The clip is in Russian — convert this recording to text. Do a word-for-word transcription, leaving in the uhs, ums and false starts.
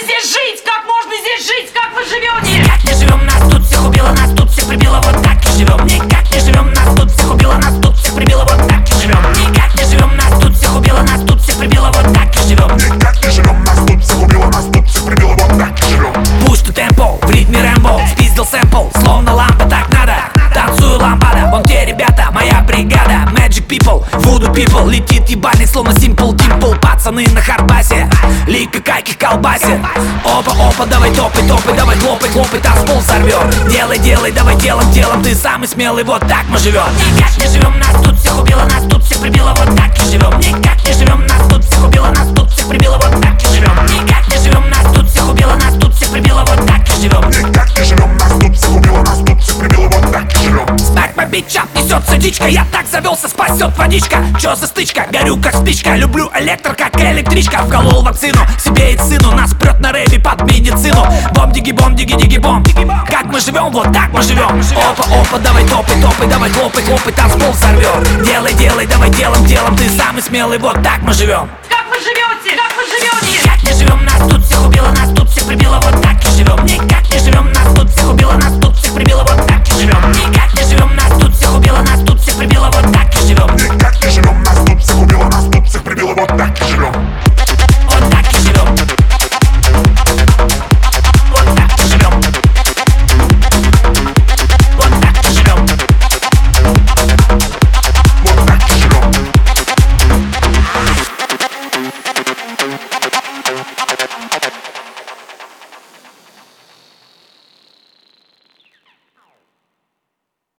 здесь жить? Как можно здесь жить? Как вы живете? Никак не живем, нас тут всех убило, нас тут всех прибило, вот так и живем. Никак не живем, нас тут всех убило, нас тут всех прибило, вот так и живем. Никак не живем, нас тут всех убило, нас тут всех прибило, вот так и живем. Никак не живем, нас тут всех убило, нас тут всех прибило, вот так и живем. Push to tempo, в ритме Рэмбо, спиздил сэмпл, словно лампа, так надо. Танцую лампада, вон те ребята, моя бригада. Magic people, voodoo people, летит ебальник, словно simple dimple. Пацаны на харбасе, лика каких колбасе. Опа, опа, давай топай, топай, давай хлопай, хлопай, танцпол сорвет. Делай, делай, давай делом, делом, ты самый смелый, вот так мы живем. Никак не живем, нас тут всех убило, нас тут всех прибило, вот так и живем. Никак не живем, нас тут всех убило, нас тут всех прибило, вот так и живем. Никак не живем, нас тут всех убило, нас тут всех прибило, вот так и живем. Никак не живем, нас тут всех убило, нас тут всех прибило, вот так и живем. Смак по бичам, несется дичка, я так завелся, спасет водичка. Чё за стычка, горю как спичка, люблю электро как электричка. Вколол вакцину, себе и сыну, нас прет на рейве под медицину. Бом-диги, бом-диги, диги, бом. Как мы живем, вот так мы живем. Опа, опа, давай топай, топай, давай хлопай, хлопай, танцпол сорвет. Делай, делай, давай делом, делом, ты самый смелый, вот так мы живем. Как вы живете? Как вы живете? Никак не живем, нас тут всех убило, нас тут всех прибило, вот так и живем. Никак не живем, нас тут всех убило, нас тут всех прибило, вот так и живем. Никак не живем, нас тут всех убило, нас тут всех прибило, вот так и живем. Никак не живем.